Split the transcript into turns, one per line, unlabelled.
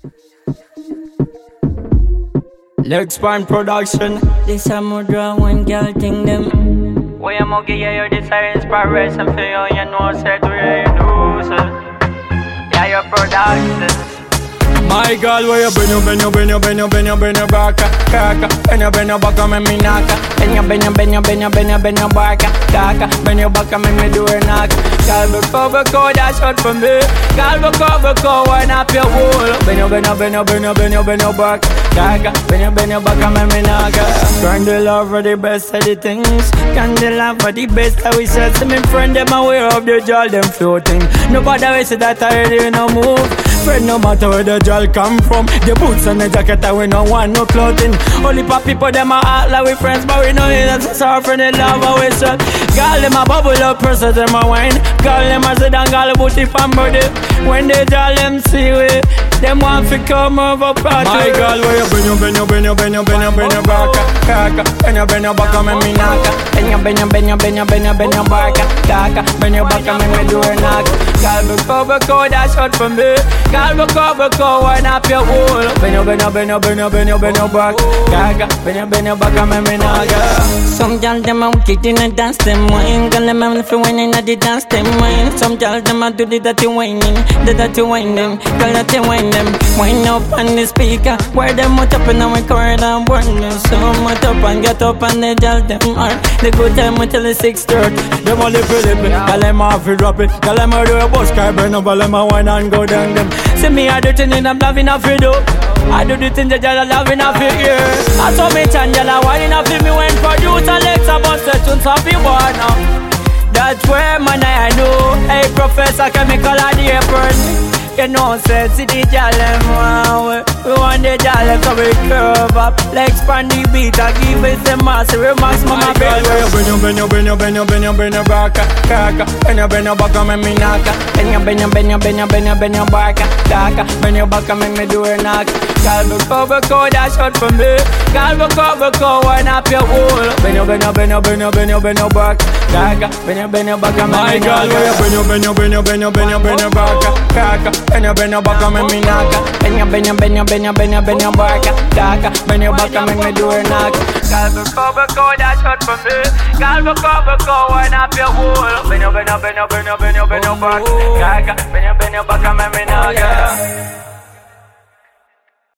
Lexpan Production.
This a more draw one girl thing them.
Why am I give you this inspiration for you? You know, said where you do, so. Yeah, your production. My girl, where you bend your back, kaka. Bend your back, me knock. Bend your back, kaka. Bend your back, me do a knock. Girl, go, that's shot for me. Girl, go, wind up your wall. Bend your back, kaka. Bend your back, me knock. Candy love for the best of the things. Candy love for the best of we said. See me friend them aware of the jewel them floating. Nobody will say that I already no move. Friend, no matter where the jewel come from, the boots and the jacket and we no want no clothing. Only for people them a act like we friends, but we know it as our friend in love and we shot. Girl them a bubble up, person them a wine. Girl them a sit down, girl booty from body. When they jewel them see we, them want to come over party. My girl, where you bend your back, kaka. Bend your back and me knock. Bend your back, kaka. Bend your back and me do a knock. Girl, go, that's shot for me. Girl, go, wind up your wall. Bend your back, kaka. Bend your back and me knock.
Some girl them a wicked in a dance them wine. Girl them a fi whining at the dance them wine. Some girl them a do the dirty whining, Girl that they whine them. Wind up on the speaker. Where them out up in our corridor burn them. So much up and get up and they jal them hard. The good time until the 6:30.
Them all lippy. Girl them off fi drop it. Girl them a do a bus car burn up. Girl them a wine and go down them. See me I do things and I'm loving off you do. I do the things that y'all are loving off you hear. I saw me and y'all are whining off me when produce Alexa bust the tunes off you born now. That's where man I know. Hey Professor Chemical at the apron. You know, say, see the jalen, wow. We want the jalen, so we curve up. Legs pan the beat, I give it the master. We maximum a bend your back, kaka. Bend your back, and me knock. Bend your back, kaka. Bend your back, and me do a knock. Girl, go, that's shot for me. Girl, go, wind up your wall. Bend your back, kaka. Bend your back, and me knock. My girl, bend your back, kaka. Bend your back and me knock. Bend your back, kaka. Bend your back and me do a knock. Girl, go, that's shot for me. Girl, go, wind up your wall. Bend your back, kaka. Bend your back and me knock.